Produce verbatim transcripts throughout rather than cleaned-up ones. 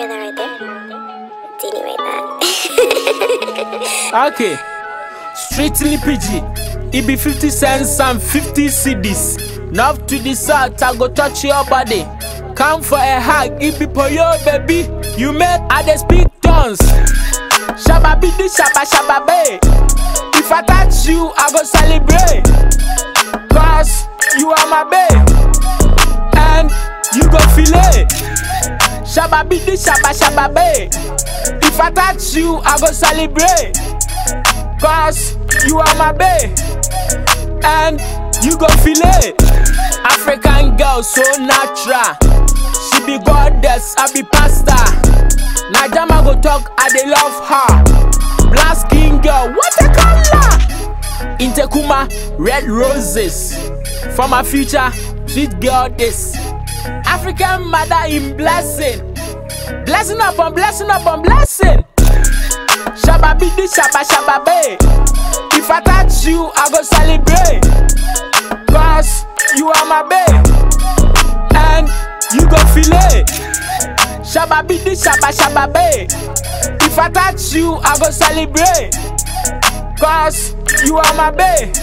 hear that right there? Didn't you write that? Okay. Strictly P G. It be fifty cents and fifty C Ds. North to the south, I go touch your body. Come for a hug, it be for your baby. You made I dey speak tongues. Shabba be the shabba shabba bae. If I touch you, I go celebrate. Cause you are my babe. And you go feel it. Shabba be the shabba shabba bae. If I touch you, I go celebrate. Cause you are my babe. And you go feel it. African girl so natural. She be goddess, I be pastor. Najama go talk, I dey love her. Black skin girl, what a color. Intekuma, red roses. For my future, sweet girl this. African mother in blessing. Blessing upon blessing upon blessing. Shabba be the shabba shabba bae. If I touch you, I go celebrate. Cause you are my babe. And you go feel it. Shabba be the shabba shabba bae. If I touch you, I go celebrate. Cause you are my babe.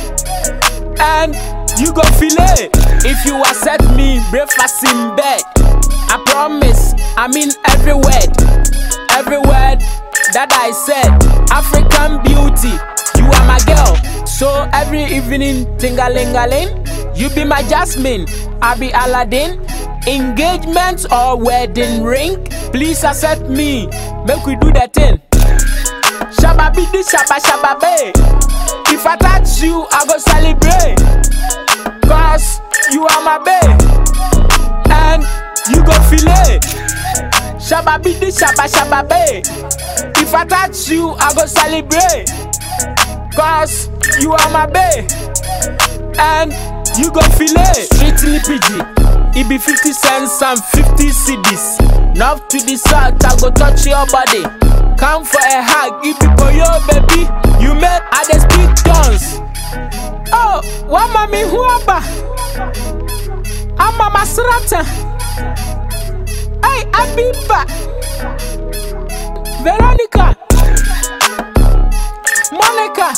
And you go feel it. If you accept me, breakfast in bed. I promise, I mean every word. Every word that I said. African beauty, you are my girl. So every evening, ting-a-ling-a-ling. You be my Jasmine, I be Aladdin. Engagement or wedding ring. Please accept me, make we do that thing. Shabba be the shabba shabba bae. If I touch you, I go celebrate. Cause you are my babe. And you go feel it. Shabba be the shabba shabba bae. If I touch you, I go celebrate. Cause you are my babe. And you go feel it. Strictly P G. It be fifty cents and fifty C Ds. North to the south, I go touch your body. Come for a hug, it be for your baby. You made I dey speak tongues. Oh, what mommy huaba? I'm Mama Srata. Hey, Abiba. Veronica. Monica.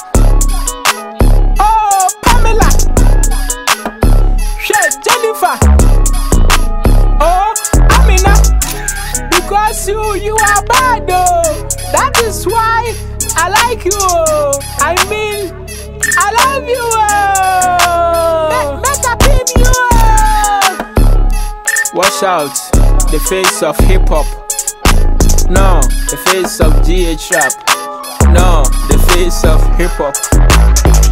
Oh, Pamela. Shit, Jennifer. Oh, Amina. Because you, you are bad though. That is why I like you. I mean, I love you. Make a pin you. Watch out, the face of hip hop. No, the face of G H rap. No, the face of hip hop.